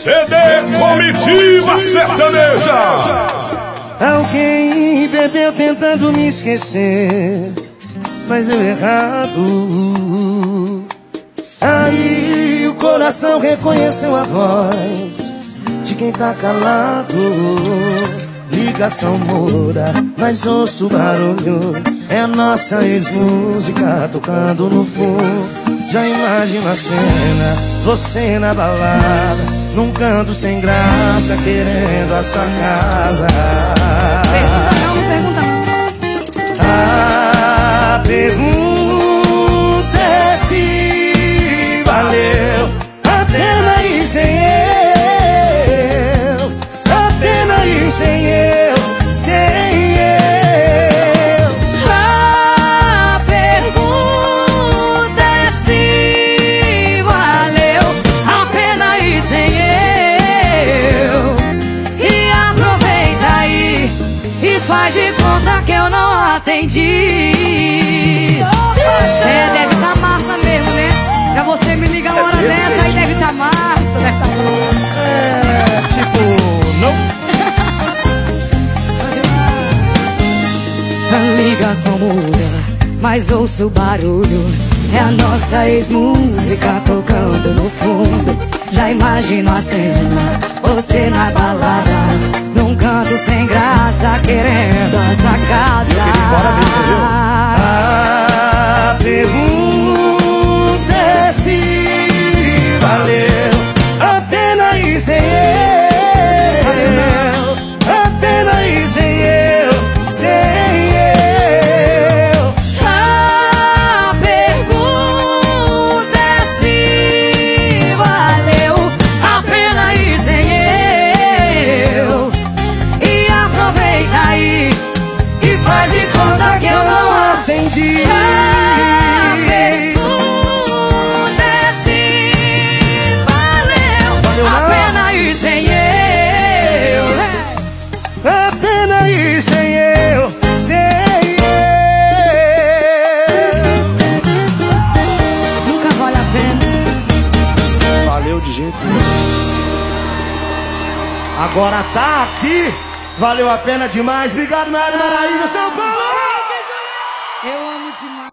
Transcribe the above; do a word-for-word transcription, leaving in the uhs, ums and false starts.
C D Comitiva Sertaneja. Alguém bebeu tentando me esquecer, mas deu errado. Aí o coração reconheceu a voz de quem tá calado. Ligação muda, mas ouço o barulho. É a nossa ex-música tocando no fundo. Já imagino a cena, você na balada, num canto sem graça, querendo a sua casa. Pergunta não, não pergunta não. A pergunta é se valeu a pena ir sem eu, a pena ir sem eu, sem eu. A pergunta é se valeu a pena ir sem eu. E aproveita aí e faz de conta que eu não atendi. É, deve tá massa mesmo, né? Pra você me ligar uma hora dessa, aí deve tá massa, deve tá bom. É, tipo, não. A ligação muda, mas ouço o barulho. É a nossa ex-música tocando no fundo. Já imagino a cena, você na balada, num canto sem graça, querendo essa casa. A pergunta é se valeu a pena ir sem eu, a pena ir sem eu, sem eu. A pergunta é se valeu a pena ir sem eu. E aproveita aí e faz de conta que eu não atendi. A pergunta é se valeu Valeu a não? pena ir sem eu. A pena ir sem eu, sem eu. Nunca vale a pena. Valeu de jeito nenhum. Agora tá aqui, valeu a pena demais. Obrigado, Maria Maraíza, São Paulo. Eu amo demais.